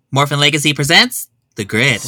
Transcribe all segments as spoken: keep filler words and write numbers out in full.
Morphin Legacy presents The Grid.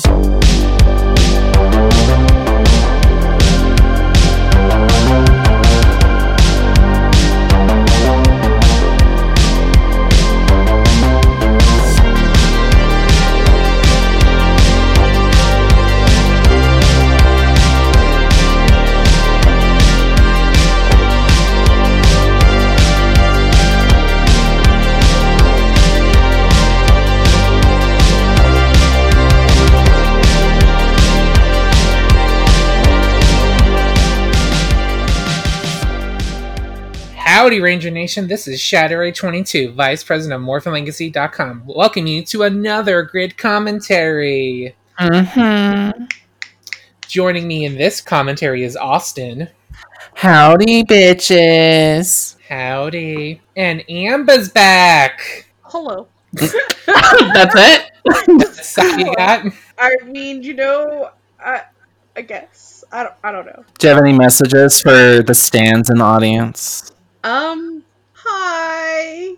Howdy, Ranger Nation. This is Shadow twenty-two, Vice President of Morphin Legacy dot com. Welcome you to another Grid commentary. Mm-hmm. Joining me in this commentary is Austin. Howdy, bitches. Howdy. And Amber's back. Hello. That's it? That's all you got? I mean, you know, I, I guess. I don't, I don't know. Do you have any messages for the stands in the audience? Um, hi.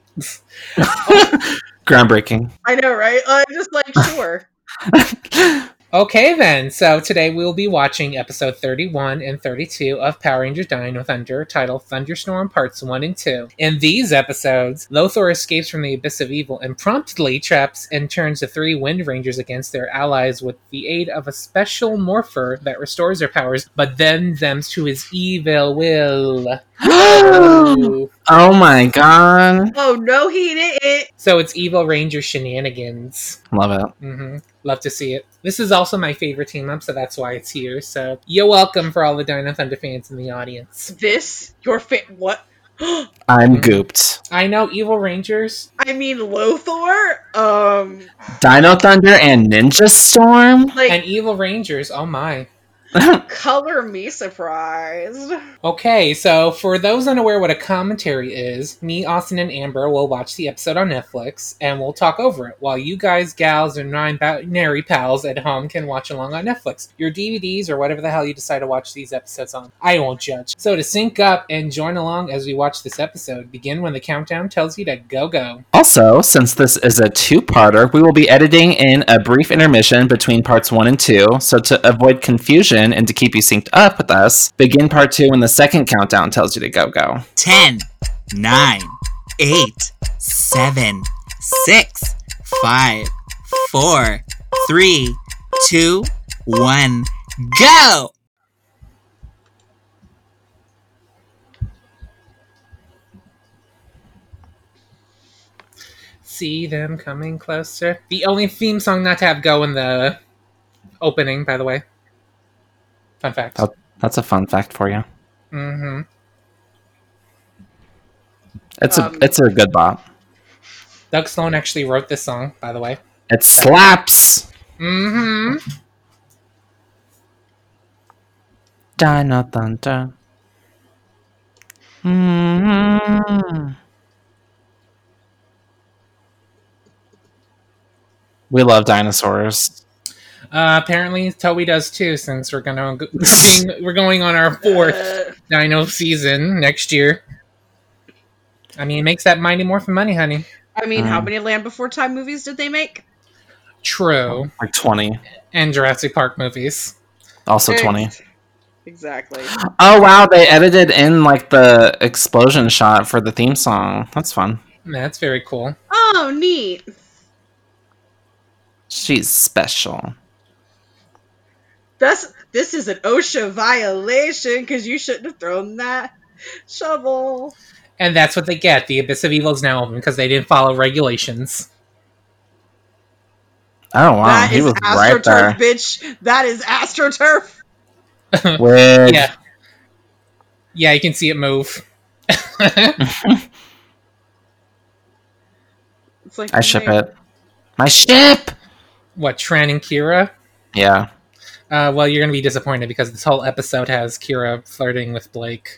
Groundbreaking. I know, right? I'm just like, sure. Okay then, so today we'll be watching episode thirty-one and thirty-two of Power Rangers Dino Thunder, titled Thunderstorm Parts one and two. In these episodes, Lothor escapes from the Abyss of Evil and promptly traps and turns the three Wind Rangers against their allies with the aid of a special morpher that restores their powers, but then them to his evil will. Oh. Oh my god. Oh, no, he didn't. So it's Evil Ranger shenanigans. Love it. Mm-hmm. Love to see it. This is also my favorite team up, so that's why it's here. So you're welcome for all the Dino Thunder fans in the audience. This? Your fa- what? I'm gooped. I know, Evil Rangers. I mean, Lothor? Um, Dino Thunder and Ninja Storm? like, And Evil Rangers, oh my. color me surprised. Okay, so for those unaware what a commentary is, me, Austin, and Amber will watch the episode on Netflix, and we'll talk over it, while you guys, gals, and non-binary pals at home can watch along on Netflix. Your D V Ds, or whatever the hell you decide to watch these episodes on. I won't judge. So to sync up and join along as we watch this episode, begin when the countdown tells you to go go. Also, since this is a two-parter, we will be editing in a brief intermission between parts one and two, so to avoid confusion and to keep you synced up with us, begin part two when the second countdown tells you to go go. ten, nine, eight, seven, six, five, four, three, two, one, go! See them coming closer. The only theme song not to have go in the opening, by the way. Fun fact. Oh, that's a fun fact for you. Mm-hmm. It's Um, a it's a good bop. Doug Sloan actually wrote this song, by the way. It slaps. Mm-hmm. Dino Thunder. Mm-hmm. We love dinosaurs. Uh, apparently, Toei does too, since we're gonna go, we're, being, we're going on our fourth Uh, Dino season next year. I mean, it makes that Mighty Morphin money, honey. I mean, how Um, many Land Before Time movies did they make? True. Like twenty. And Jurassic Park movies. Also twenty. Exactly. Oh wow, they edited in like the explosion shot for the theme song. That's fun. That's very cool. Oh, neat. She's special. That's this is an OSHA violation because you shouldn't have thrown that shovel. And that's what they get. The Abyss of Evil is now open because they didn't follow regulations. Oh wow, that he is was right there. AstroTurf, bitch. That is AstroTurf. Wig. Yeah. Yeah, you can see it move. It's like I ship it. My ship. What, Tran and Kira? Yeah. Uh, well, you're going to be disappointed because this whole episode has Kira flirting with Blake.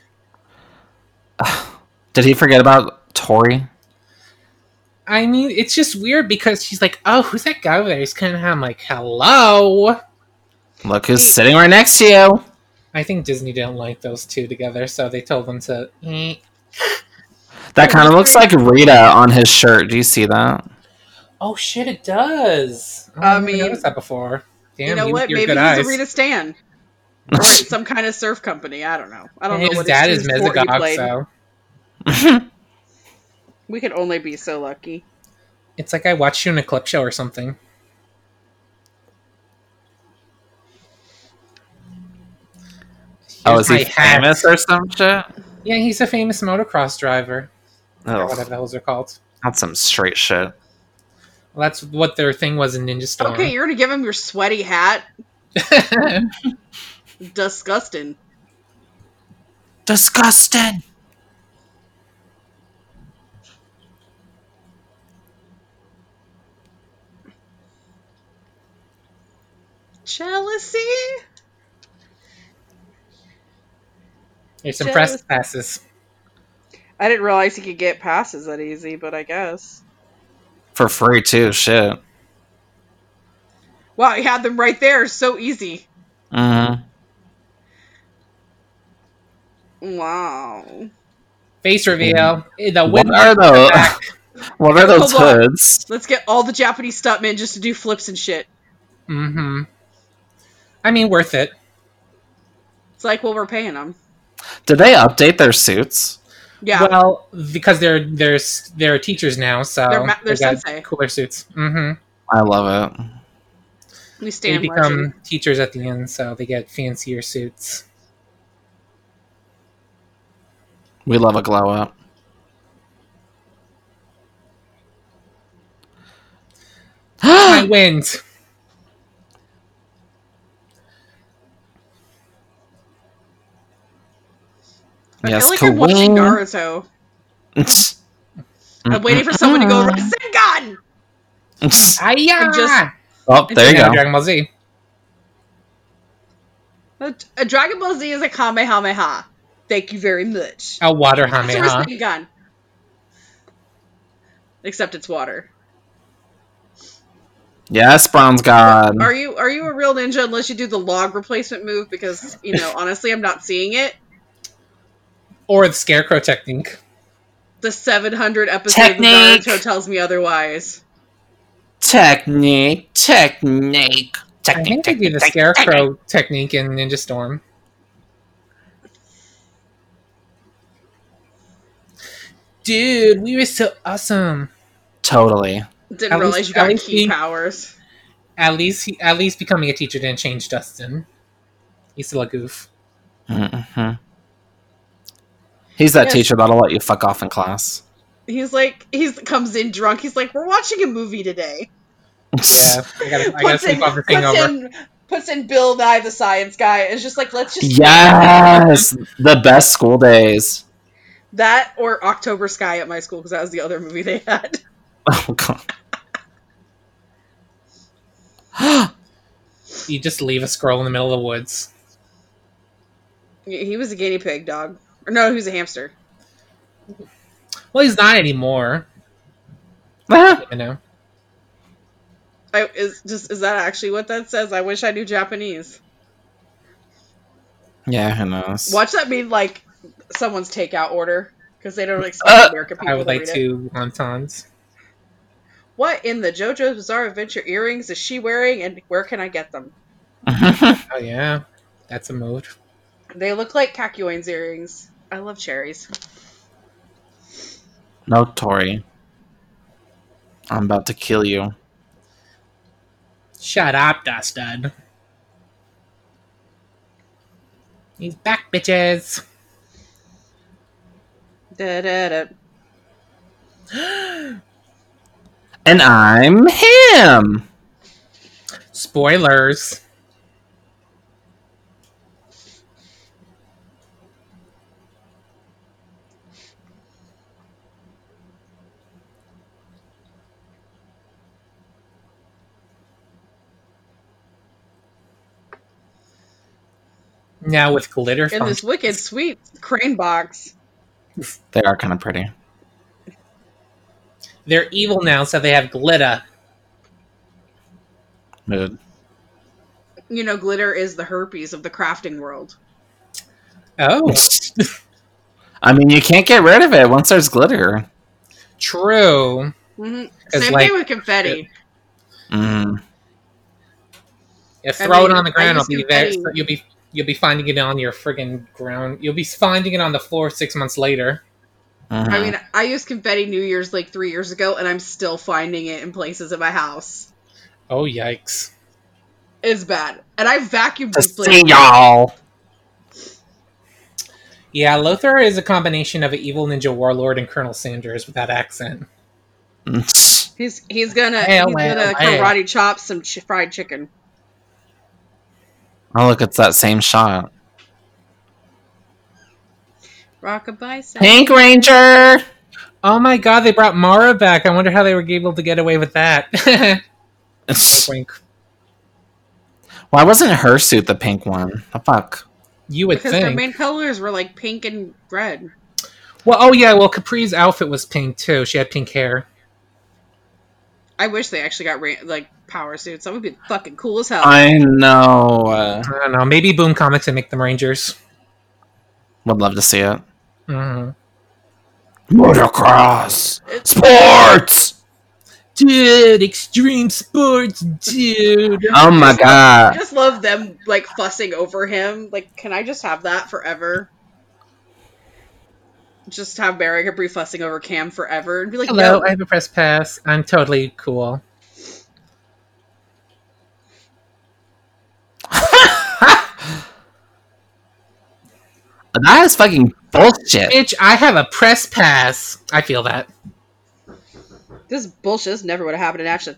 Did he forget about Tori? I mean, it's just weird because she's like, oh, who's that guy over there? He's kind of, I'm like, hello? Look who's sitting right next to you. I think Disney didn't like those two together, so they told them to... Eh. That kind of looks like Rita on his shirt. Do you see that? Oh shit, it does. Oh, I I never mean, noticed that before. Damn, you know you, what? you're Maybe good he's eyes. a Rita Stan. Or it's some kind of surf company. I don't know. I don't And know his what dad extreme is sport he Mesogog, played. so We could only be so lucky. it's like I watched you in a clip show or something. Oh, Here's is he my hat. famous or some shit? Yeah, he's a famous motocross driver. Or whatever Ugh, the hells are called. that's some straight shit. Well, that's what their thing was in Ninja Storm. Okay, you're gonna give him your sweaty hat? Disgusting. Disgusting. Jealousy? Here's some Jealous- press passes. I didn't realize he could get passes that easy, but I guess. For free too, shit. Wow, he had them right there. So easy. Mm-hmm. Wow. Face reveal. The What winner are those? back. What are those Hold on. hoods? Let's get all the Japanese stuntmen just to do flips and shit. Mm-hmm. I mean, worth it. It's like, well, we're paying them. Did they update their suits? Yeah. Well, because they're they're they're teachers now, so They're ma- they're they got sensei. cooler suits. Mm-hmm. I love it. we They stand become legend. teachers at the end, so they get fancier suits. We love a glow up. I wins. I Yes, feel like I'm watching Queen. Naruto. I'm waiting for someone to go Rasengan! Hiya! And just- Oh, It's there you now go. Dragon Ball Z. A, a Dragon Ball Z is a Kamehameha. Thank you very much. A water It's a Hameha. Rasengan. Except it's water. Yes, Bronze God. Are you are you a real ninja unless you do the log replacement move? Because, you know, honestly, I'm not seeing it. Or the Scarecrow technique. The seven hundred episode Technique. of Naruto tells me otherwise. Technique, technique, I technique, think they do technique, the technique, Scarecrow technique in Ninja Storm. Dude, we were so awesome. Totally. Didn't At realize least- you got at least key he- powers. At least, he, at least becoming a teacher didn't change Dustin. He's still a goof. hmm He's that Yes. teacher that'll let you fuck off in class. He's like, he's comes in drunk. He's like, we're watching a movie today. Yeah, I gotta, I gotta Puts in, sleep off the puts hangover. in, puts in Bill Nye the Science Guy. It's just like, let's just Yes, the best school days. that or October Sky at my school because that was the other movie they had. Oh god. You just leave a squirrel in the middle of the woods. He he was a guinea pig dog. Or no, he was a hamster. Well, he's not anymore. Ah, You know. I, is just is that actually what that says? I wish I knew Japanese. yeah, who knows? Watch that mean like someone's takeout order because they don't expect Uh, American people I would to like read it. two wontons. What in the JoJo's Bizarre Adventure earrings is she wearing, and where can I get them? Oh yeah, that's a move. They look like Kakyoin's earrings. I love cherries. No, Tori. I'm about to kill you. Shut up, Dustin. He's back, bitches. Da, da, da. And I'm him. Spoilers. Now with glitter In this functions. wicked sweet crane box. They are kind of pretty. They're evil now, so they have glitter. Mood. You know, glitter is the herpes of the crafting world. Oh, I mean, you can't get rid of it once there's glitter. true. Mm-hmm. 'Cause, Same like, thing with confetti. Mm. You I throw it mean, on the I ground, use it'll be there. confetti. So you'll be you'll be finding it on your friggin' ground. You'll be finding it on the floor six months later. Mhm. I mean, I used confetti New Year's like three years ago, and I'm still finding it in places in my house. Oh yikes! It's bad. And I vacuumed To these see places. y'all. Yeah, Lothar is a combination of an evil ninja warlord and Colonel Sanders with that accent. He's he's gonna Well, he's well, gonna well. karate chop some ch- fried chicken. Oh, look, it's that same shot. Rockabye. Pink Ranger! Oh my god, they brought Mara back. I wonder how they were able to get away with that. Wink, wink. Why wasn't her suit the pink one? The fuck? You would Because their think. main colors were like pink and red. Well, oh yeah, well Capri's outfit was pink too. She had pink hair. I wish they actually got ra- like power suits. That would be fucking cool as hell. I know. Uh, I don't know. Maybe Boom Comics and make them Rangers. would love to see it. hmm Motocross! Sports! Dude, extreme sports, dude. Oh my I god. just love them like fussing over him. Like, can I just have that forever? Just have Barry Capri fussing over Cam forever and be like, Hello, no. I have a press pass. I'm totally cool. That is fucking bullshit. Bitch, I have a press pass. I feel that. This bullshit this never would have happened in action.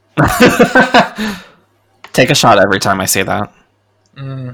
Take a shot every time I say that. Mm.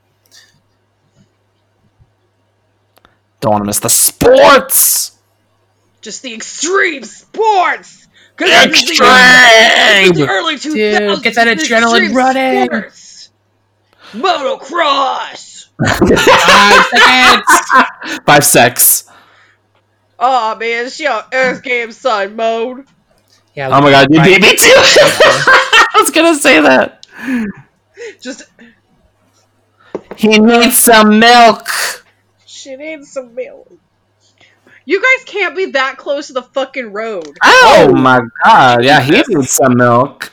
Don't want to miss the sports! Just the extreme sports! Cause this is the- Extreme! the early two thousands. Dude, get that adrenaline extreme running. sports. Motocross! Five seconds. Five secs. Oh man, it's your Earth Game Sun mode. Yeah, Oh my god, you beat me too! I was gonna say that. Just, He needs some milk. she needs some milk. You guys can't be that close to the fucking road. Oh my god, yeah, he needs some milk.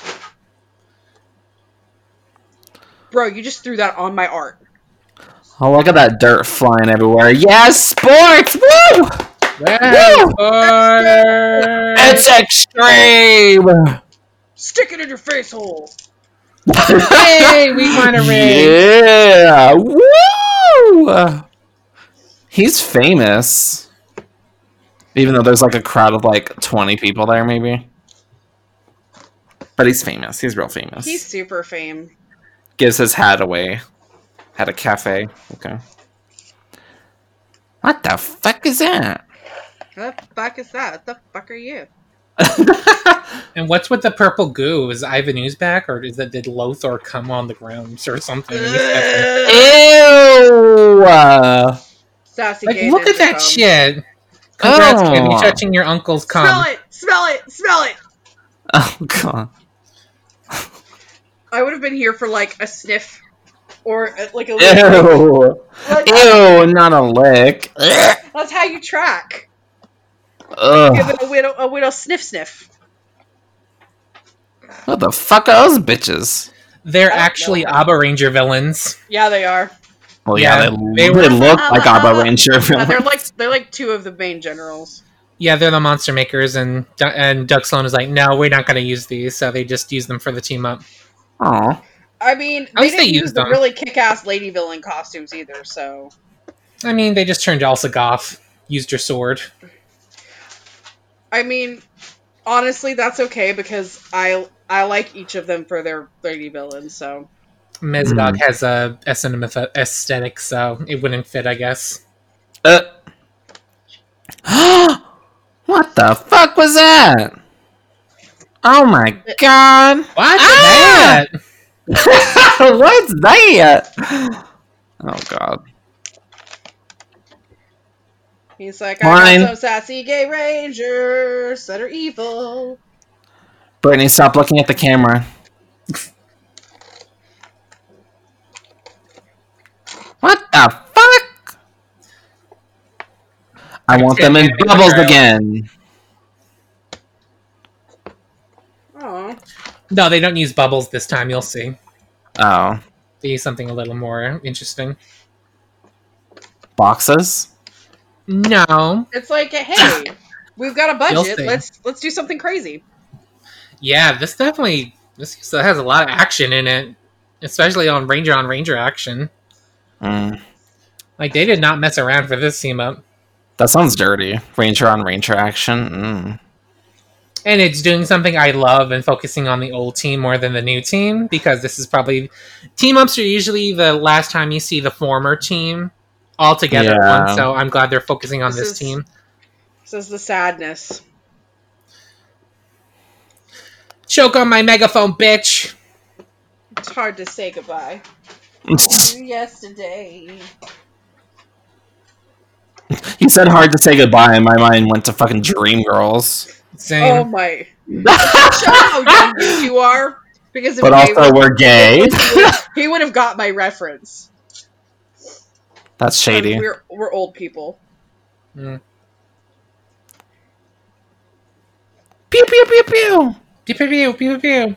Bro, you just threw that on my art. Oh, look at that dirt flying everywhere. Yes, sports! Woo! Well, Woo! order. It's extreme! Stick it in your face hole. Hey, we won a ring. Yeah! Woo! He's famous. Even though there's like a crowd of like twenty people there, maybe. But he's famous. He's real famous. He's super fame. Gives his hat away. At a cafe. Okay. What the fuck is that? What the fuck is that? What the fuck are you? And what's with the purple goo? Is Ivan Ooze back, or is that did Lothar come on the ground or something? Ew! Uh, Sassy Like, gay look at ninja that cum. shit. Congrats, Oh. kid. You're touching your uncle's cum. Smell it! Smell it! Smell it! oh god. I would have been here for like a sniff. Or uh, like a lick. Ew! Like, Ew, not a lick. that's how you track. Give Ugh. it a widow, a widow sniff sniff. What the fuck are those bitches? They're I don't actually know. Abba Ranger villains. Yeah, they are. Well, yeah, Yeah, they, they they, were- look like Abba Ranger Uh, they're villains. like they're like two of the main generals. Yeah, they're the monster makers, and and Doug Sloan is like, no, we're not going to use these, so they just use them for the team up. Aw. I mean, At they least they didn't use used the them. really kick-ass lady villain costumes either. So I mean, they just turned Elsa Goth, used your sword. I mean, honestly, that's okay because I I like each of them for their lady villains. So Mesdog has a S and M aesthetic, so it wouldn't fit, I guess. Uh. What the fuck was that? Oh my god. What's Ah! that? What's that? Oh god. he's like, I Fine. got some sassy gay rangers that are evil. Brittany, stop looking at the camera. What the fuck? I want them in It's bubbles gonna be again. No, they don't use bubbles this time. You'll see. Oh, They use something a little more interesting. boxes. No. It's like, hey, we've got a You'll budget. see. Let's let's do something crazy. Yeah, this definitely this has a lot of action in it, especially on Ranger on Ranger action. Mm, Like they did not mess around for this team up, that sounds dirty. Ranger on Ranger action. Mm. and it's doing something I love and focusing on the old team more than the new team because this is probably team ups are usually the last time you see the former team all together. at Yeah. once, so I'm glad they're focusing on This this, is- team. This is the sadness. Choke on my megaphone, bitch. It's hard to say goodbye. Yesterday. He said hard to say goodbye, and my mind went to fucking Dreamgirls. Oh Same. my! Show how young you two are. Because if But Jay also, was- we're gay. he would have got my reference. That's shady. We're we're old people. Mm. Pew pew pew pew. Pew pew pew pew pew.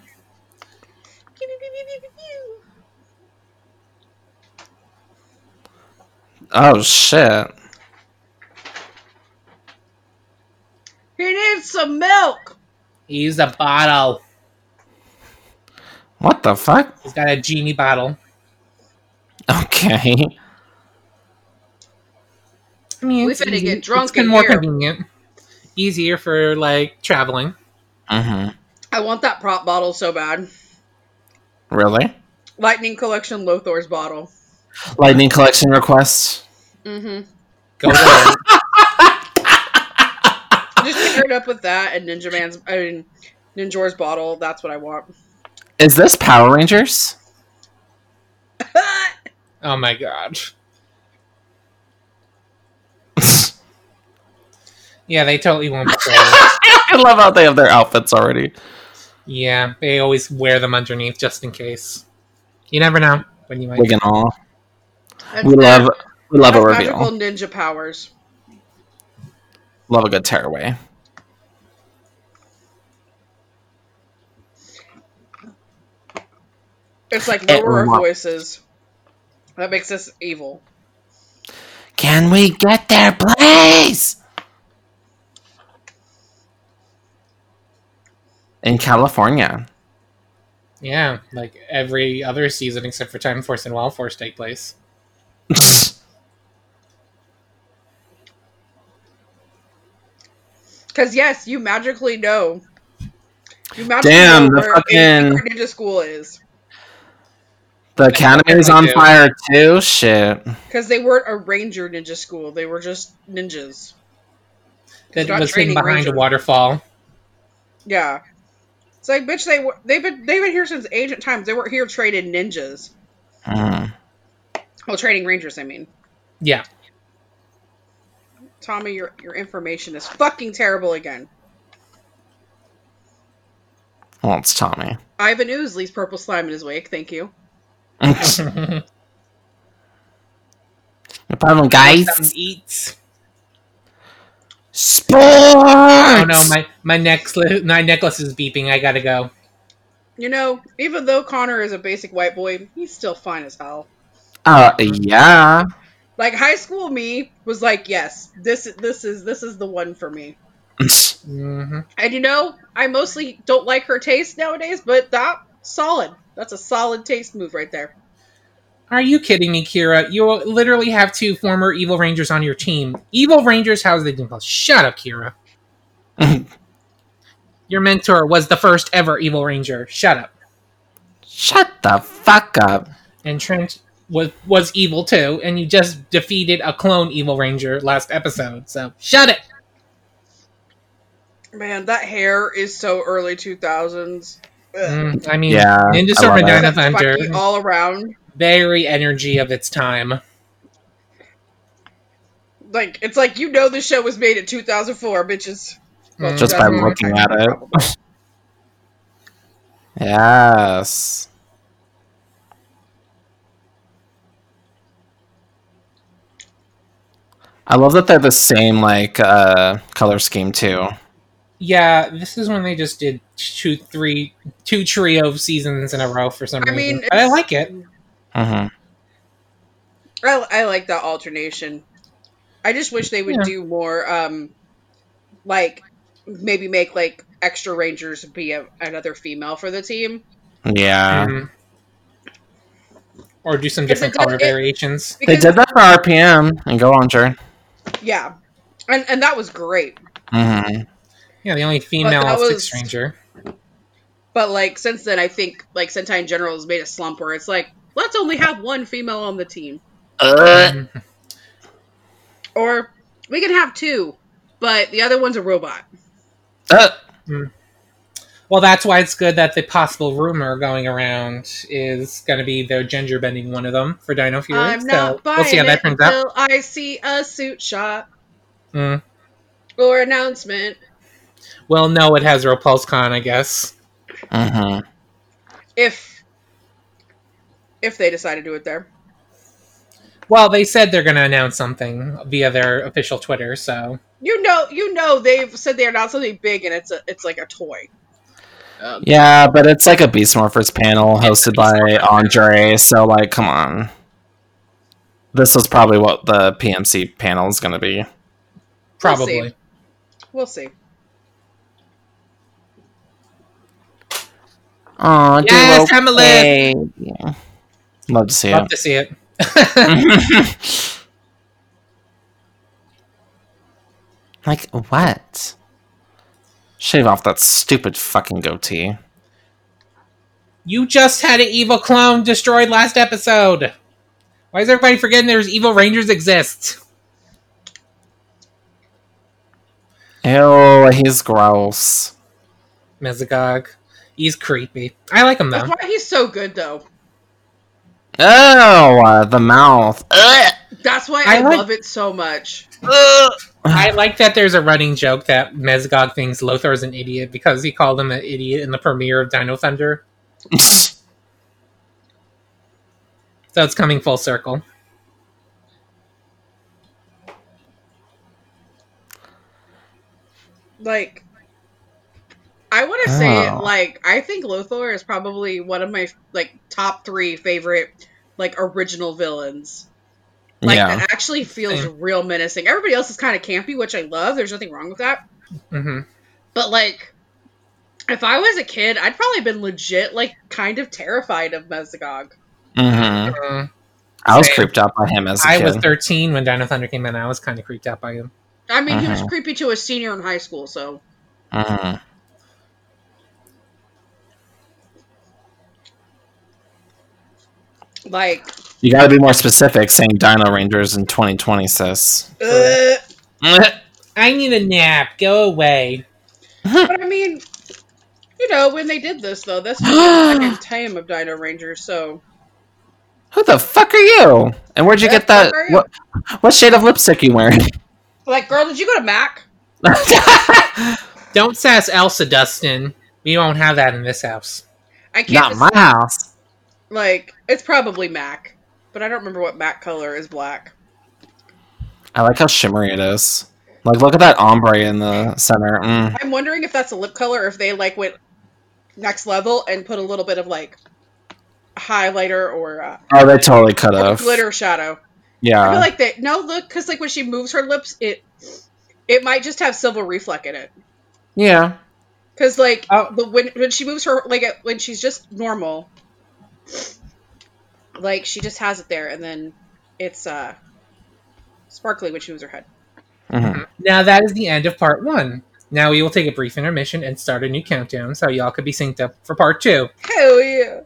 Oh shit. He needs some milk. Use a bottle. What the fuck? He's got a genie bottle. Okay. I mean, We it's finna easy. get drunk It's been in more here. convenient, easier for like traveling. Mm-hmm. I want that prop bottle so bad. Really? Lightning Collection Lothor's bottle. Lightning collection request. Mm-hmm. Go for it. Just paired up with that and Ninja Man's, I mean, Ninjor's bottle. That's what I want. Is this Power Rangers? Oh my god. Yeah, they totally won't betray it. I love how they have their outfits already. Yeah, they always wear them underneath just in case. You never know when you might. Big and all. That's We their- love we love a that's magical reveal. ninja powers. Love a good tearaway. It's like It lower our wa- voices. That makes us evil. Can we get there, please? In California. Yeah, like every other season except for Time Force and Wild Force take place. Because yes, you magically know. You magically Damn, know the where fucking- a secret ninja school is. The academy's on do. fire too. Shit. Because they weren't a ranger ninja school. They were just ninjas. That not was hidden training behind Ranger. a waterfall. Yeah. It's like, bitch, they were, they've been they've been here since ancient times. They weren't here training ninjas. Mm. Well, training rangers, I mean. Yeah. Tommy, your your information is fucking terrible again. Well, it's Tommy. Ivan Ooze leaves purple slime in his wake. Thank you. No problem, guys. Something to eat. Sports. Oh no, my my necklace my necklace is beeping. I gotta go. You know, even though Connor is a basic white boy, he's still fine as hell. Uh, yeah. Like high school me was like, yes, this this is this is the one for me. hmm And you know, I mostly don't like her taste nowadays, but that solid. That's a solid taste move right there. Are you kidding me, Kira? You literally have two former Evil Rangers on your team. Evil Rangers, how's they doing? Shut up, Kira. Your mentor was the first ever Evil Ranger. Shut up. Shut the fuck up. And Trent was was evil too, and you just defeated a clone Evil Ranger last episode. So shut it. Man, that hair is so early two thousands. Ugh. Mm, I mean, Yeah, Ninja I Storm love and that. Dino That's Thunder, fucking all around. very energy of its time. Like, it's like, you know the show was made in two thousand four, bitches. Well, Mm. Just by two thousand one, looking at it. probably. Yes. I love that they're the same like uh color scheme too. Yeah, this is when they just did two, three, two trio seasons in a row for some I reason. mean, But I it's- like it. Mm-hmm. I, I like that alternation. I just wish they would Yeah. do more, um, like, maybe make, like, extra Rangers be a, another female for the team. Yeah. Mhm. Or do some Because different it does- color it- variations. They Because, did that for R P M and Go On, sure. yeah. And, and that was great. Mm-hmm. Yeah, the only female that Six was- Ranger. But, like, since then, I think, like, Sentai in general has made a slump where it's like, let's only have one female on the team. Uh, Mhm. Or we can have two, but the other one's a robot. uh, Well, that's why it's good that the possible rumor going around is going to be they're gender bending one of them for Dino Fury. I'm so not buying we'll see how that it turns out. until I see a suit shot Mm. or announcement. Well, no, it has RepulseCon, I guess. mm-hmm. If if they decide to do it there. Well, they said they're going to announce something via their official Twitter, so You know, you know, they've said they announced something big, and it's a, it's like a toy. Um, Yeah, but it's like a Beast Morphers panel hosted by Andre, so, like, come on. This is probably what the P M C panel is going to be. probably. see. We'll see. Oh, Yes, Emily! Yeah. Love to see Love it. to see it. Like, what? Shave off that stupid fucking goatee. You just had an evil clone destroyed last episode. Why is everybody forgetting there's evil Rangers exist? Ew, he's gross. Mesogog. He's creepy. I like him That's though. why he's so good, though. Oh, uh, the mouth. Ugh. That's why I I, like- love it so much. Ugh. I like that there's a running joke that Mesogog thinks Lothar is an idiot because he called him an idiot in the premiere of Dino Thunder. So it's coming full circle. Like, I want to say, Oh. like, I think Lothar is probably one of my, like, top three favorite, like, original villains. Like, Yeah. that actually feels Same. real menacing. Everybody else is kind of campy, which I love. There's nothing wrong with that. hmm But, like, if I was a kid, I'd probably been legit, like, kind of terrified of Mesogog. hmm Uh, I was Same. creeped out by him as a I kid. was thirteen when Dino Thunder came out. And I was kind of creeped out by him. I mean, he was Mhm. creepy to a senior in high school, so. Mhm. Like, You gotta be more specific saying Dino Rangers in twenty twenty, sis. uh, I need a nap. Go away. but I mean, you know, when they did this, though, this was the second time of Dino Rangers, so. Who the fuck are you? And where'd you Who get the that? fuck are you? What, what shade of lipstick you wearing? Like, girl, did you go to Mac? Don't sass Elsa, Dustin. We won't have that in this house. I can't. Not my decide- house. Like, it's probably Mac, but I don't remember what Mac color is black. I like how shimmery it is. Like, look at that ombre in the center. Mm. I'm wondering if that's a lip color, or if they like went next level and put a little bit of like highlighter or, uh, Oh, they totally could or have. glitter shadow. I Yeah. feel like they no look because like when she moves her lips, it it might just have silver reflect in it. Yeah. Because like Oh. the when when she moves her like when she's just normal, like she just has it there, and then it's uh sparkly when she moves her head. hmm Now that is the end of part one. Now we will take a brief intermission and start a new countdown so y'all could be synced up for part two. Hell yeah!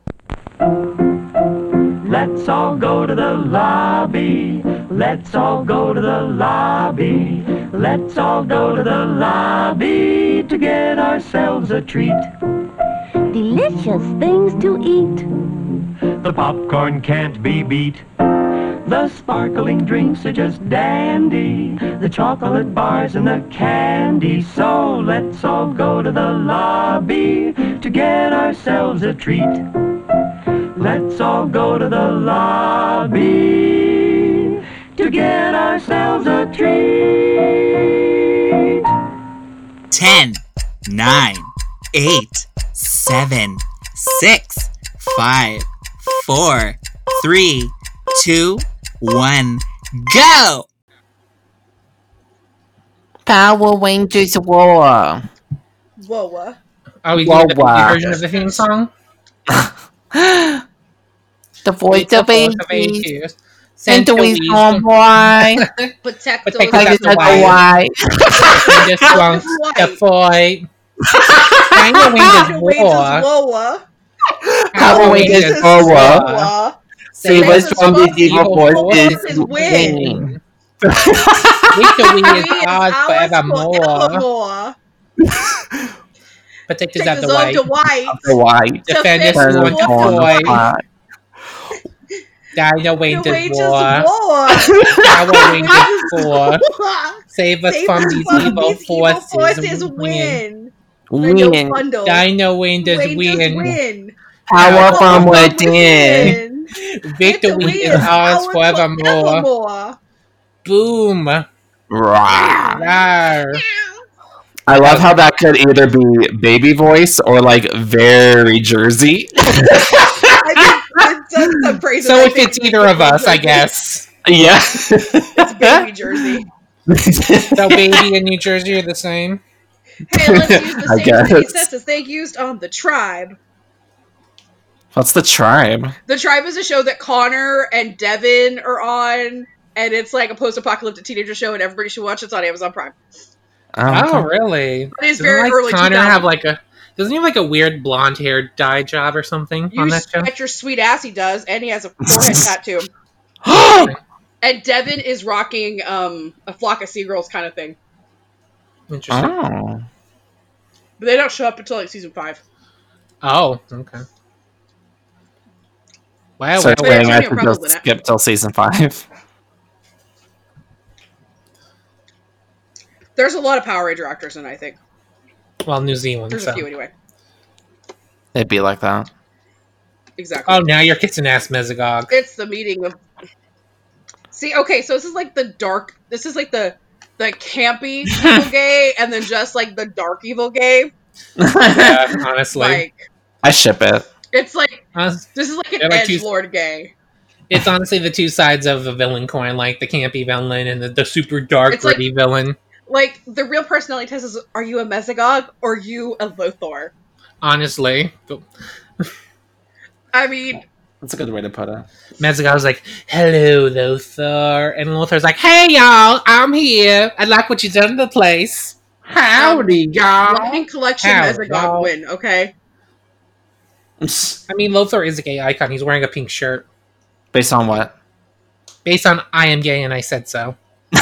Let's all go to the lobby. Let's all go to the lobby. Let's all go to the lobby to get ourselves a treat. Delicious things to eat. The popcorn can't be beat. The sparkling drinks are just dandy. The chocolate bars and the candy. So let's all go to the lobby to get ourselves a treat. Let's all go to the lobby to get ourselves a treat. ten, nine, eight, seven, six, five, four, three, two, one, go! Power Rangers War. Whoa, uh. Oh, we Whoa, did the wow. version of the theme song? The voice The of voice of ages. ages. And the Centuries wisdom why. Protect But those take I that just that don't know why. why. and just wants to fight. Dino Rangers War. Loa. Power Rangers Rangers War. Loa. Save Save us us from from these evil forces. forces win. Victory We is is ours ours forevermore. forevermore. Protect us Take of us the of white. the white. The white. Defend us Defend from us the from the void. white. Dino The Rangers wages War. war. Power Rangers War. War. Save us Save from us these from evil these evil forces. forces Win. win. Radio Win. bundle. Dino Rangers Rangers win. win. Power from Power within. Victory is ours forevermore. forevermore. Boom. Rawr. Rawr. I love how that could either be baby voice or like very Jersey. I think that's some praise. So if it's either of us, I guess. Yeah. It's baby Jersey. So baby and New Jersey are the same. Hey, let's use the I same guess. city sets as they used on The Tribe. What's the tribe? The Tribe is a show that Connor and Devin are on, and it's like a post-apocalyptic teenager show, and everybody should watch it. It's on Amazon Prime. Oh, okay. really? It is Doesn't very like early Connor two thousands. have like a doesn't he have like a weird blonde hair dye job or something You on that show? bet your sweet ass he does, and he has a forehead tattoo. And Devin is rocking um, a flock of seagulls kind of thing. Interesting. Oh. But they don't show up until like season five. Oh, okay. Wow, So wow, you're saying wow. I Antonio should Probably just not. skip till season five? There's a lot of Power Ranger actors in it, I think. well, New Zealand. There's So. a few anyway. It'd be like that. Exactly. Oh, now you're kissing ass Mesogog. It's the meeting of. See, okay, so this is like the dark. This is like the the campy evil gay, and then just like the dark evil gay. Yeah, honestly, Like I ship it. it's like Uh, this is like an They're like two- edgelord gay. it's honestly the two sides of a villain coin, like the campy villain and the, the super dark, It's like- gritty villain. Like the real personality test is: are you a Mesogog or are you a Lothar? Honestly, but I mean, That's a good way to put it. Mesogog's like, "Hello, Lothar," and Lothar's like, "Hey, y'all, I'm here. I like what you done to the place. Howdy, y'all." Lightning Collection How, Mesogog y'all? win. Okay, I mean, Lothar is a gay icon. He's wearing a pink shirt. Based on what? Based on I am gay and I said so.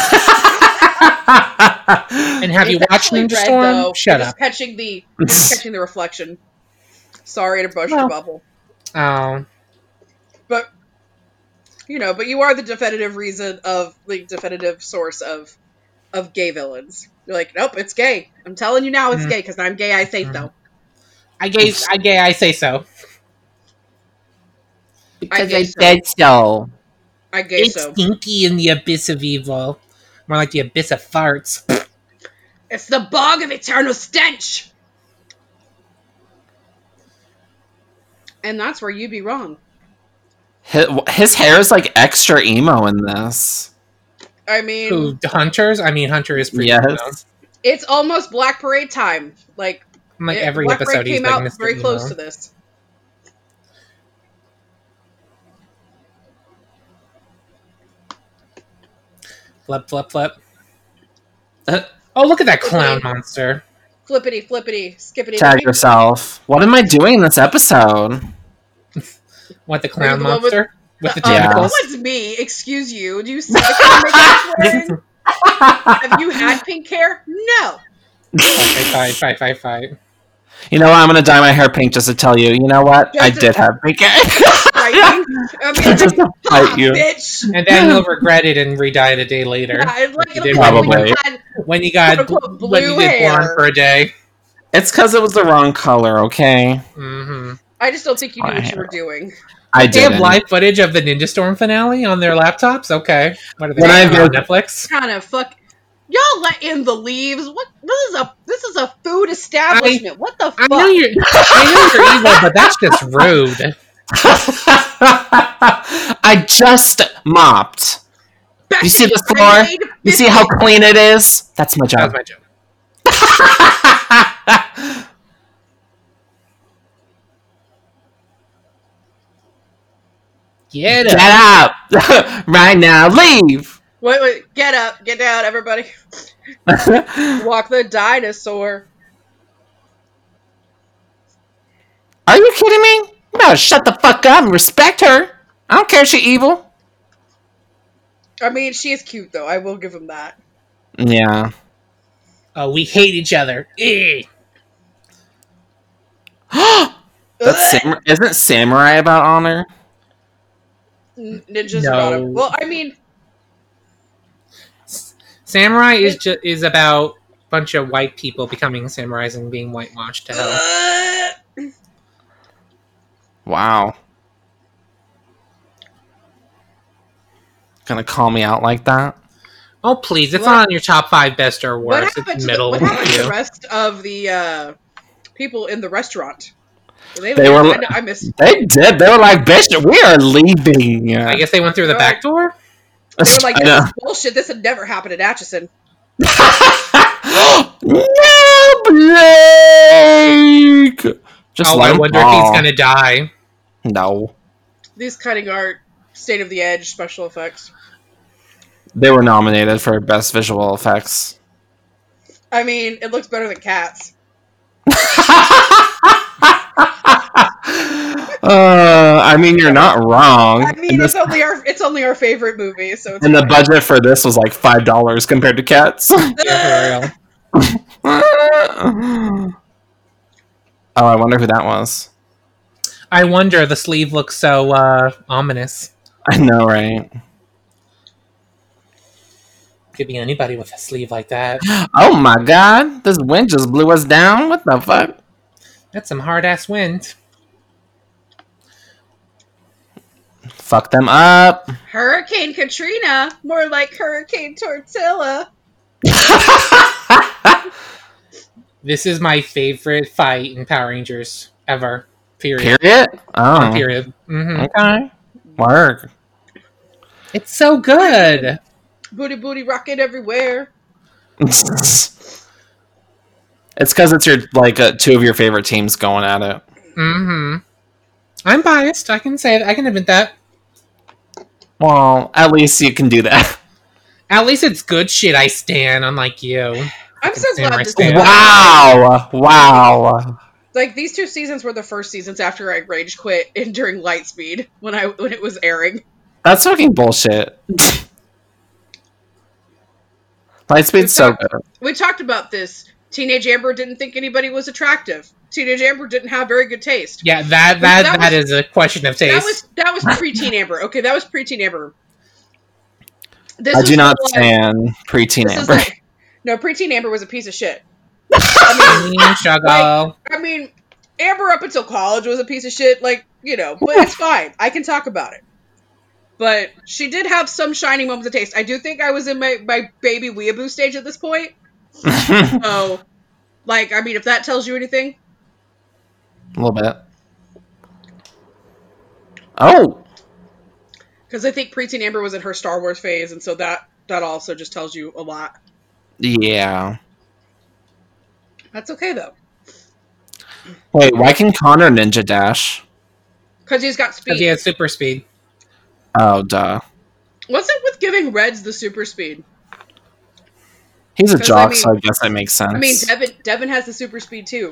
And have you It's watched actually Ninja red, Storm? though. Shut It's up. catching the it's catching the reflection. Sorry to burst your Well. bubble, Oh, but you know, but you are the definitive reason of the definitive source of of gay villains. You're like, nope, it's gay. I'm telling you now, it's Mm. gay because I'm gay. I say Mm. so. I gay. I gay. I say so. Because I I guess so. said so. I gay It's so. stinky in the abyss of evil. More like the abyss of farts. It's the bog of eternal stench. And that's where you be wrong. His, his hair is like extra emo in this. I mean, Who, Hunters? I mean, Hunter is pretty. Yes. emo. it's almost Black Parade time. Like, Like it- every Black episode, Parade he's came like out Mister very Emo. close to this. Flip, flip, flip. Oh, look at that clown Okay. monster. Flippity, flippity, skippity. Tag flippity. yourself. What am I doing in this episode? What, the Are you clown the one with- monster? With the Uh, Yeah. tentacles? That was me. Excuse you. Do you see the kind of makeup I'm wearing? Have you had pink hair? No. Fight, fight, fight, fight, fight. You know what? I'm gonna dye my hair pink just to tell you. You know what? I Just- did have pink hair. Right? I mean, Just to ah, fight you. bitch. And then you'll regret it and re-dye it a day later. Yeah, it's like, You it'll did be like when probably. you had When you got Quote, unquote, when you blue did blonde hair. for a day. It's because it was the wrong color. Okay, Mm-hmm. I just don't think you knew My what you hair. were doing. I They have did. live footage of the Ninja Storm finale on their laptops. Okay, what are they When I doing on vis- Netflix? Kind of fuck. Y'all let in the leaves. What? This is a this is a food establishment. what the I fuck? know you're, I know you're evil, but that's just rude. I just mopped. Becky, You see this I floor? made You see how clean it is? That's my That job. was my joke. Get Get up. up! Right now, leave! Wait, wait, get up, get down, everybody. Walk the dinosaur. Are you kidding me? You better shut the fuck up and respect her. I don't care if she's evil. I mean, she is cute though. I will give him that. Yeah. Oh, we hate each other. Eh. That's sam- isn't samurai about honor? N- Ninjas No. about him. Well, I mean, Samurai is just is about a bunch of white people becoming samurais and being whitewashed to hell. uh, Wow. Gonna call me out like that? Oh please, it's What- not on your top five best or what worst. happened It's to the, middle. what happened to you. the rest of the uh, people in the restaurant? They, They were- I, know- I missed. They did. They were like, bitch, we are leaving. I guess they went through the They're back door. They were like, I "This know. is bullshit. This had never happened at Atchison." No, Blake! Just Oh, let I him wonder if fall. he's gonna die. No. These cutting art, state of the edge special effects. They were nominated for Best Visual Effects. I mean, it looks better than Cats. Uh, I mean, you're not wrong. I mean, and, it's this- only our it's only our favorite movie, so it's and the fine. budget for this was like five dollars compared to Cats. Yeah, for real. Oh, I wonder who that was. I wonder. The sleeve looks so uh, ominous. I know, right? Could be anybody with a sleeve like that. Oh my god, this wind just blew us down. What the fuck? That's some hard ass wind. Fuck them up. Hurricane Katrina, more like Hurricane Tortilla. This is my favorite fight in Power Rangers ever. Period. Period? Oh. Period. hmm Okay. Work. It's so good. Booty booty rocking everywhere. It's because it's your like uh, two of your favorite teams going at it. hmm I'm biased. I can say I can admit that. Well, at least you can do that. At least it's good shit I stand, unlike you. I'm so Samurai glad this Stand. Wow! Wow! Like these two seasons were the first seasons after I rage quit in during Lightspeed when I when it was airing. That's fucking bullshit. Lightspeed's so good. We talked about this. Teenage Amber didn't think anybody was attractive. Teenage Amber didn't have very good taste. Yeah, that that That that was- is a question of taste. That was that was pre-teen Amber. Okay, that was pre-teen Amber. This I was do not like- stand preteen this is Amber. like- no, pre-teen Amber was a piece of shit. I mean, Shuggle. I mean, Amber up until college was a piece of shit. Like, you know, but it's fine. I can talk about it. But she did have some shining moments of taste. I do think I was in my, my baby weeaboo stage at this point. So, like, I mean, if that tells you anything. A little bit. Oh! Because I think preteen Amber was in her Star Wars phase, and so that, that also just tells you a lot. Yeah. That's okay, though. Wait, why can Connor ninja dash? Because he's got speed. Because he has super speed. Oh, duh. What's it with giving Reds the super speed? He's a 'Cause, jock, I mean- so I guess that makes sense. I mean, Devin, Devin has the super speed, too.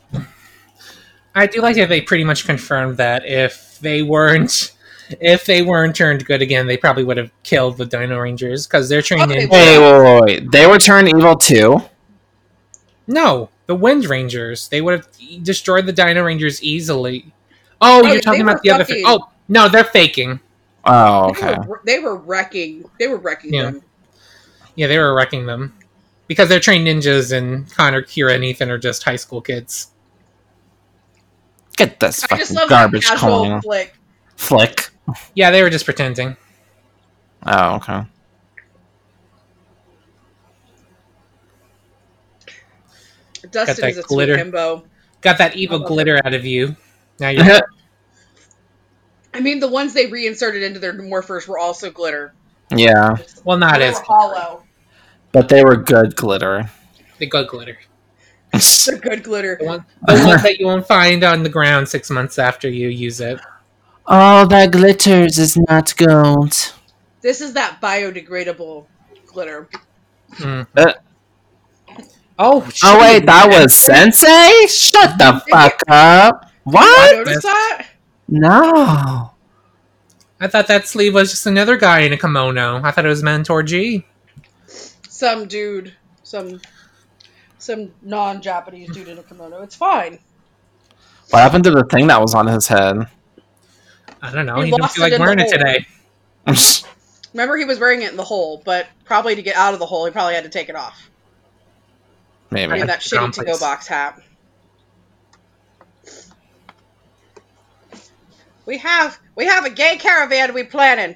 I do like that they pretty much confirmed that if they weren't if they weren't turned good again, they probably would have killed the Dino Rangers because they're trained Okay, in. Wait, wait, wait, wait. They were turned evil too? No, the Wind Rangers. They would have destroyed the Dino Rangers easily. Oh, Oh, you're they talking were about the other. fucking- Fa- oh, no, they're faking. Oh, They, okay. were, they were wrecking. They were wrecking Yeah. them. Yeah, they were wrecking them because they're trained ninjas, and Connor, Kira, and Ethan are just high school kids. Get this I just fucking love garbage that casual calling. flick. Flick. Yeah, they were just pretending. Oh, okay. Dustin that is a glitter. sweet himbo. Got that evil I love glitter out of you. Now you're. I mean, the ones they reinserted into their morphers were also glitter. Yeah, Well, not They as were hollow. but they were good glitter. the good glitter. They're good glitter. The one, the one that you won't find on the ground six months after you use it. All that glitters is not gold. This is that biodegradable glitter. Mm. Uh, Oh, oh shit. wait, that was Sensei? Shut the fuck up. I What? noticed that. No. I thought that sleeve was just another guy in a kimono. I thought it was Mentor G. Some dude, some some non-Japanese dude in a kimono. It's fine. What happened to the thing that was on his head? I don't know. He He, didn't lost feel it like in the wearing it hole. today. Remember, he was wearing it in the hole, but probably to get out of the hole, he probably had to take it off. I Maybe. mean, that That's the shitty to-go complex. box hat. We have we have a gay caravan we planning.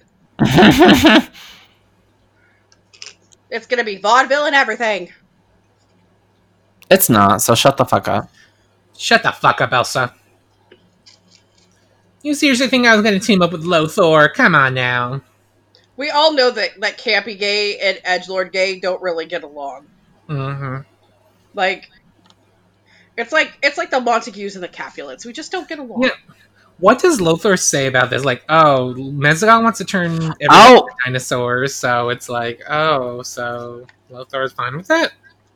It's gonna be vaudeville and everything. It's not, so shut the fuck up. Shut the fuck up, Elsa. You seriously think I was going to team up with Lothor? Come on now. We all know that that campy gay and edgelord gay don't really get along. Mm-hmm. Like, it's like it's like the Montagues and the Capulets. We just don't get along. Yeah. What does Lothar say about this? Like, oh, Mezagon wants to turn everyone Oh! into dinosaurs, so it's like, oh, so Lothar is fine with it?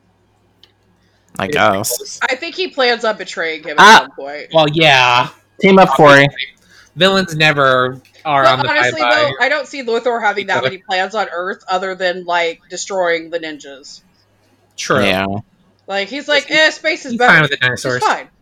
I guess. I think he plans on betraying him at Ah! some point. Well, yeah. Team up, Corey. Villains never are on But the honestly, bye-bye. though, I don't see Lothar having Each that other. many plans on Earth other than, like, destroying the ninjas. True. Yeah. Like, he's like, eh, space is He's better. fine with the dinosaurs. It's fine.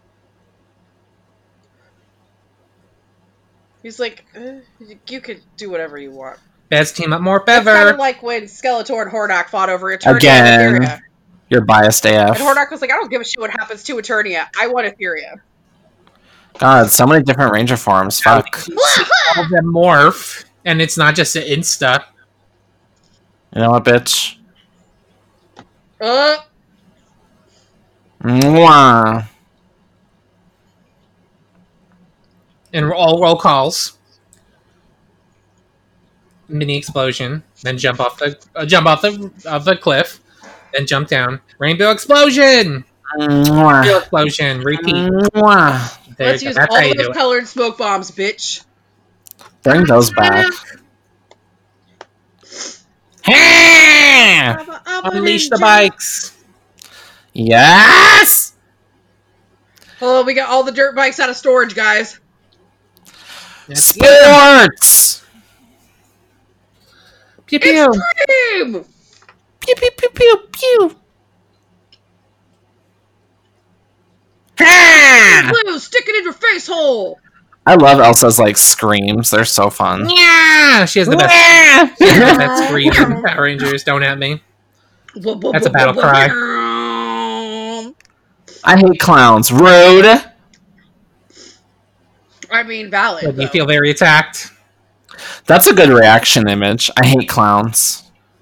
He's like, eh, you could do whatever you want. Best team up morph It's kind ever. of like when Skeletor and Hordak fought over Eternia Again. and Etheria. You're biased A And F. Hordak was like, I don't give a shit what happens to Eternia. I want Etheria. God, so many different Ranger forms. Fuck. All of them morph, and it's not just an Insta. You know what, bitch? Uh, Mwah. And all roll calls. Mini explosion, then jump off the uh, jump off the of the cliff, then jump down. Rainbow explosion. Rainbow Mwah. explosion. Repeat. Mwah. There let's you go. use That's all how you do those it. colored smoke bombs, bitch. Bring those back. Ha! I'm a- I'm a Unleash the ninja. bikes. Yes! Oh, we got all the dirt bikes out of storage, guys. That's- Sports! Pew pew. Extreme! Pew pew pew pew pew. Ha! Blue, stick it in your face hole. I love Elsa's like screams. They're so fun. Yeah, she has the best. She has the best scream in Power Rangers. Don't at me. That's a battle cry. I hate clowns. Rude. I mean, valid. Do you though. feel very attacked? That's a good reaction image. I hate clowns.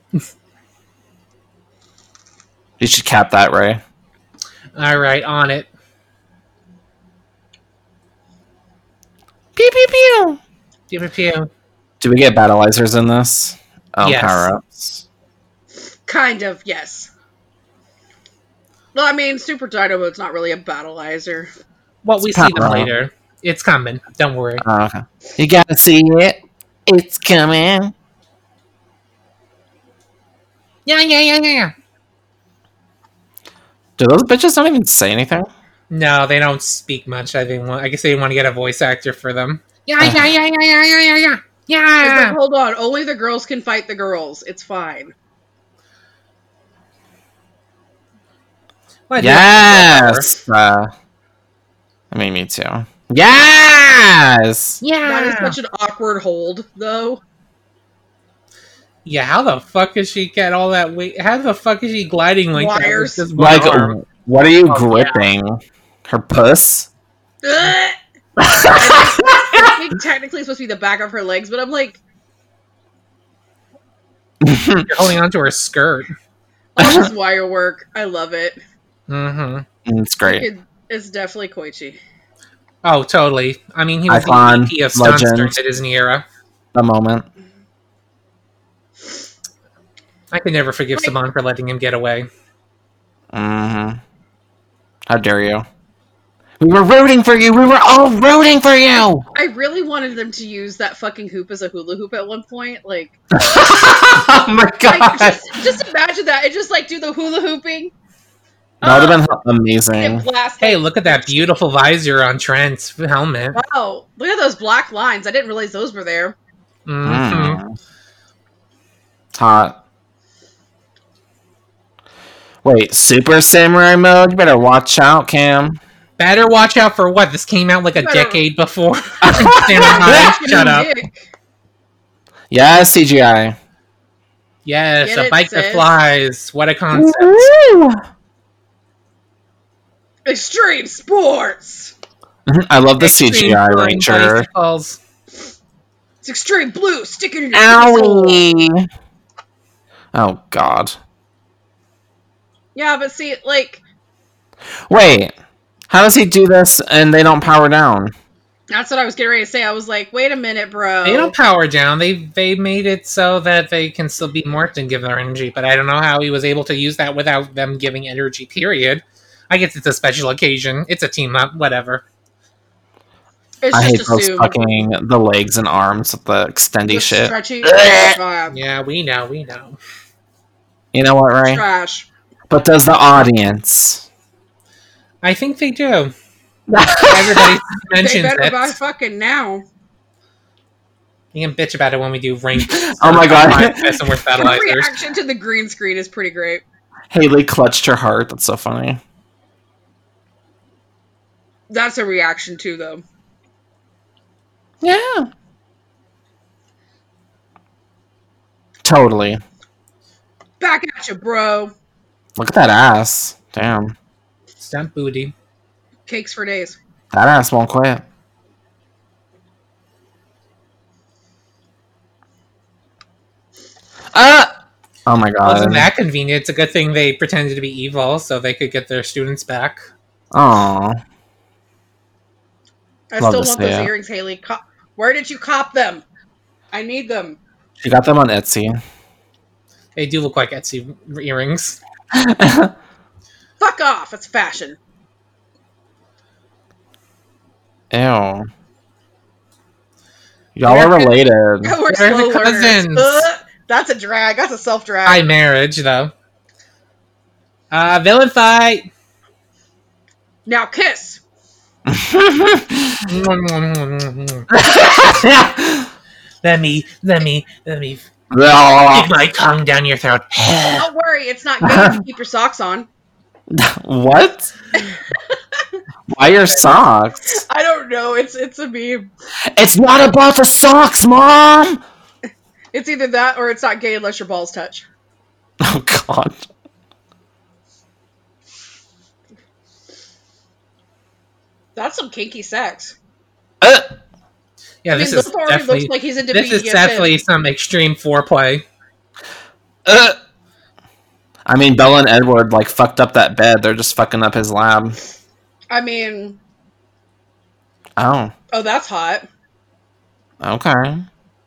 You should cap that, Ray. All right, on it. Pew pew pew. Pew pew pew. Do we get battleizers in this? Oh, Yes. power ups. Kind of, yes. Well, I mean, Super Dynamo's not really a battleizer. Well, we It's see them power. later. It's coming. Don't worry. Oh, okay. You gotta see it. It's coming. Yeah, yeah, yeah, yeah, yeah. Do those bitches not even say anything? No, they don't speak much. I think. I guess they want to get a voice actor for them. Yeah, Ugh. yeah, yeah, yeah, yeah, yeah, yeah, yeah. It's like, Yeah. hold on, only the girls can fight the girls. It's fine. Well, I do like the Yes. Uh, I mean, me too. Yes. Yeah. That is such an awkward hold, though. Yeah, how the fuck does she get all that weight? How the fuck is she gliding like Wires. that? with just one Like, arm? what are you Oh, gripping? Her puss? Ugh! I think technically it's supposed to be the back of her legs, but I'm like, You're holding onto her skirt. all this wire work. I love it. Mm-hmm. It's great. It, it's definitely Koichi. Oh, totally. I mean, he was Icon, the V P of stunts legend. during the Disney era. The moment. I could never forgive Wait. Saban for letting him get away. Mm-hmm. How dare you? We were rooting for you! We were all rooting for you! I really wanted them to use that fucking hoop as a hula hoop at one point. Like, Oh my god! like just, just imagine that. It just like do the hula hooping. That would have Uh, been amazing. and blast. Hey, like- look at that beautiful visor on Trent's helmet. Wow, look at those black lines. I didn't realize those were there. Mm-hmm. Mm. Hot. Wait, Super Samurai mode? You better watch out, Cam. Better watch out for what? This came out like a Better- decade before. Samurai, Shut up. Dick. Yeah, C G I. Yes, Get a it, bike that sis? flies. What a concept. Woo! Extreme sports. I love the Extreme C G I flying Ranger. bicycles. It's extreme blue. Stick it in your Owie! Oh god. Yeah, but see, like Wait, how does he do this and they don't power down? that's what I was getting ready to say. I was like, wait a minute, bro. They don't power down. They they made it so that they can still be morphed and give their energy. But I don't know how he was able to use that without them giving energy. Period. I guess it's a special occasion. It's a team up. Whatever. It's I hate just those assumed. fucking the legs and arms with the extendy The shit. Stretchy. Ugh. uh, Yeah, we know. We know. You know what, Ray? Trash. But does the audience? I think they do. Everybody They mentions better buy it. fucking now. You can bitch about it when we do rank. Oh my god. Fest and we're The fertilizers. reaction to the green screen is pretty great. Haley clutched her heart. That's so funny. That's a reaction too, though. Yeah. Totally. Back at you, bro. Look at that ass. Damn. Stump booty. Cakes for days. That ass won't quit. Ah! Oh my god. Wasn't that convenient? It's a good thing they pretended to be evil so they could get their students back. Aw. I Love still to want see those it. earrings, Haley. Co- Where did you cop them? I need them. She got them on Etsy. They do look like Etsy earrings. Fuck off. It's fashion. Ew. Y'all are We're- related. We're They're slow the learners. cousins. Ugh. That's a drag. That's a self drag. High marriage, though. Uh, villain fight! Now kiss. let me, let me, let me stick what? my tongue down your throat. Don't worry. It's not good if you keep your socks on. Why your socks? I don't know. It's it's a meme. It's not about the socks, Mom! It's either that or it's not gay unless your balls touch. Oh god. That's some kinky sex. Uh, Yeah, I this mean, is Luke already definitely looks like he's into this is B D S M. definitely some extreme foreplay. uh. I mean, Bella and Edward, like, fucked up that bed. They're just fucking up his lab. I mean, Oh, oh, that's hot. okay.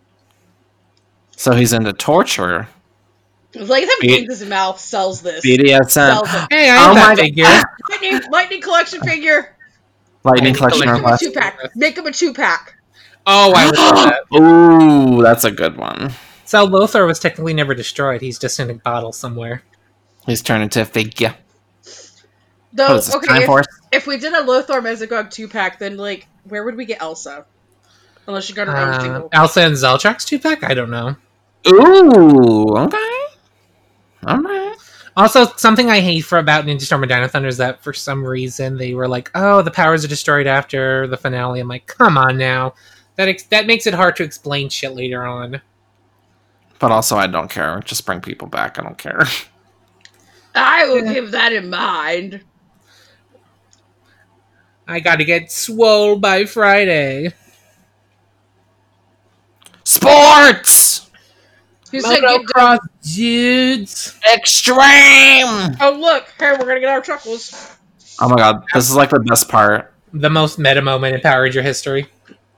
So he's into torture. It's like that B- means his mouth sells this. B D S M. Sells it. Hey, I Oh have my that figure. Lightning, lightning collection figure. Lightning Lightning collection collection. Make him a request. two pack. Make him a two pack. Oh, I would love that. Ooh, that's a good one. So Lothar was technically never destroyed. He's just in a bottle somewhere. He's turned into a figure. Though, What is this, okay, Time if, Force? if we did a Lothar Mesogog two pack, then like, where would we get Elsa? Unless she got her own Uh, single. Elsa and Zeltrax two pack? I don't know. Ooh, okay. Alright. Also, something I hate for about Ninja Storm and Dino Thunder is that for some reason they were like, "Oh, the powers are destroyed after the finale." I'm like, "Come on now." That ex- that makes it hard to explain shit later on. But also, I don't care. Just bring people back. I don't care. I will keep that in mind. I got to get swole by Friday. Sports! Who said get Motocross dudes. Extreme! Oh look, hey, we're gonna get our truckles. Oh my god, this is like the best part. The most meta moment in Power Ranger history.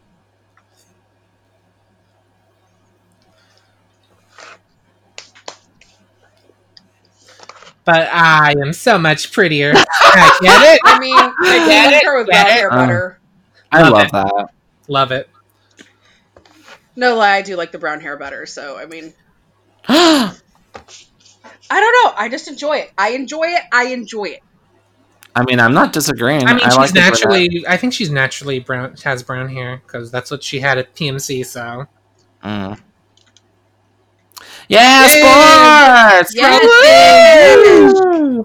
But I am so much prettier. I get it. I mean, I Get it? her with Get brown it? hair better. I Love love it. that. Love it. No lie, I do like the brown hair better. So I mean, I don't know. I just enjoy it. I enjoy it. I enjoy it. I mean, I'm not disagreeing. I mean, I she's like the brunette. naturally. I think she's naturally brown. Has brown hair because that's what she had at P M C. So Mm. Yeah, Yay! sports! Yes, Woo!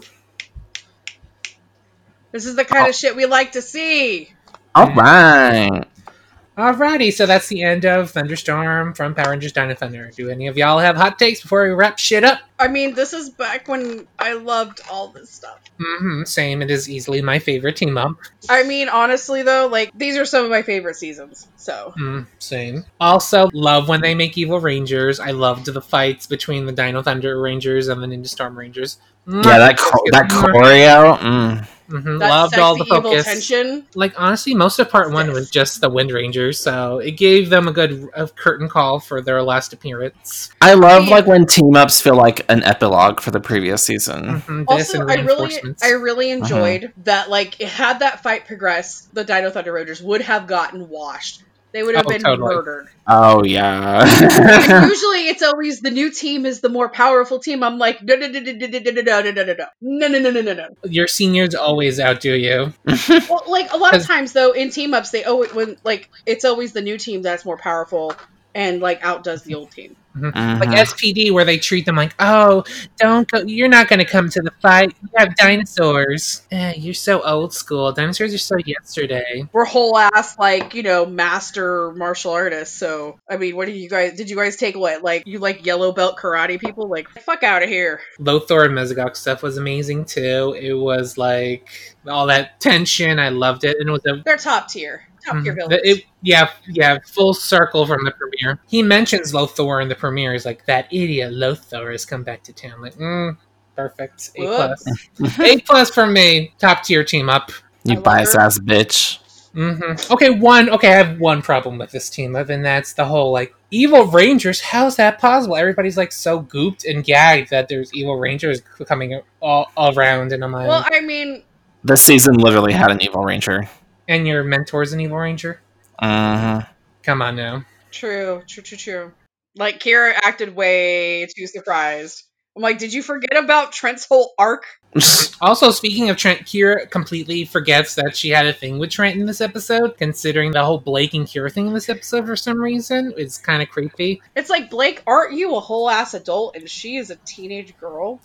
This is the kind of shit we like to see. All right. alrighty, so that's the end of Thunderstorm from Power Rangers Dino Thunder. Do any of y'all have hot takes before we wrap shit up? I mean, this is back when I loved all this stuff. Mm-hmm, same. It is easily my favorite team up. I mean, honestly though, like these are some of my favorite seasons. So Mm, same. Also, love when they make Evil Rangers. I loved the fights between the Dino Thunder Rangers and the Ninja Storm Rangers. Yeah, that cho- that choreo. Mm. Mm-hmm. that Loved sexy all the evil focus. tension. Like honestly, most of part one was just the Wind Rangers, so it gave them a good a curtain call for their last appearance. I love like when team ups feel like an epilogue for the previous season. Mhm, this Also, and I really, reinforcements. I really enjoyed that. Like, had that fight progressed, the Dino Thunder Rangers would have gotten washed. They would have Oh, been totally. murdered. Oh yeah. Like, usually, it's always the new team is the more powerful team. I'm like, no, no, no, no, no, no, no, no, no, no, no, no, no, no, no, no, no. Your seniors always outdo you. Well, like a lot of 'Cause- times though, in team ups, they always when like it's always the new team that's more powerful and like outdoes the old team. Mhm. Like S P D, where they treat them like, oh, don't go, you're not going to come to the fight. You have dinosaurs. Eh, you're so old school. Dinosaurs are so yesterday. We're whole ass like you know master martial artists. So I mean, what do you guys? Did you guys take what like you like yellow belt karate people? Like fuck out of here. Lothar and Mesogok stuff was amazing too. It was like all that tension. I loved it, and it was a They're top tier, top tier Mhm. villains. It, yeah, yeah, full circle from the premiere. He mentions Lothar in the premiere. He's like, that idiot Lothar has come back to town. Like, mm, perfect. A plus. A plus for me. Top tier team up. I You love bias her. ass bitch. hmm Okay, one. Okay, I have one problem with this team up, and that's the whole like evil Rangers. How's that possible? Everybody's like so gooped and gagged that there's evil Rangers coming all, all around, and I'm like, Well, I mean, This season literally had an evil ranger. and your mentor's an evil Ranger. hmm Come on now. true, true, true, true. Like Kira acted way too surprised. I'm like, did you forget about Trent's whole arc? Also, speaking of Trent, Kira completely forgets that she had a thing with Trent in this episode, considering the whole Blake and Kira thing in this episode for some reason. It's kind of creepy. It's like, Blake, aren't you a whole ass adult and she is a teenage girl?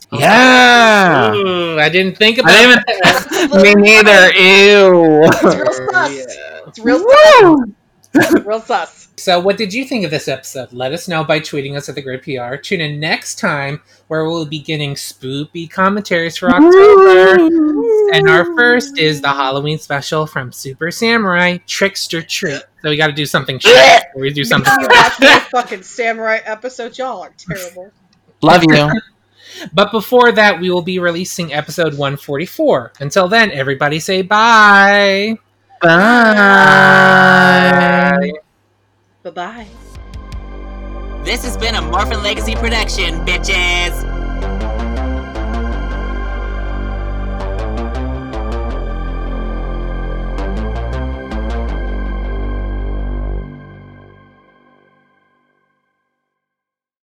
Yeah. Ooh, I didn't think about I didn't that. even. Me neither. Ew. It's real sus. Yeah. It's real sus. It's real sus. So, what did you think of this episode? Let us know by tweeting us at the Great P R. Tune in next time where we'll be getting spoopy commentaries for October. And our first is the Halloween special from Super Samurai Trickster Treat. So we got to do something shit before we do something. You watch my fucking samurai episodes, y'all are terrible. Love you. But before that, we will be releasing episode one forty-four. Until then, everybody say bye. Bye. Bye bye. This has been a Morphin Legacy production, bitches.